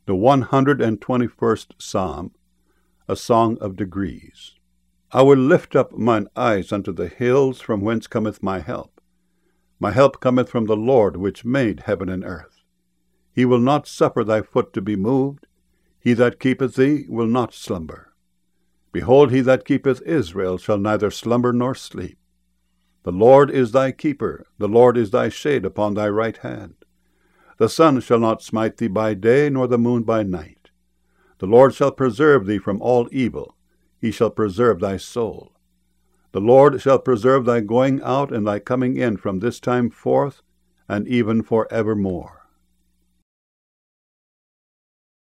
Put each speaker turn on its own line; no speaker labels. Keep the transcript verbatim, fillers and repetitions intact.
The one hundred twenty-first Psalm, a song of degrees. I will lift up mine eyes unto the hills, from whence cometh my help. My help cometh from the Lord, which made heaven and earth. He will not suffer thy foot to be moved. He that keepeth thee will not slumber. Behold, he that keepeth Israel shall neither slumber nor sleep. The Lord is thy keeper, the Lord is thy shade upon thy right hand. The sun shall not smite thee by day, nor the moon by night. The Lord shall preserve thee from all evil. He shall preserve thy soul. The Lord shall preserve thy going out and thy coming in from this time forth, and even for evermore.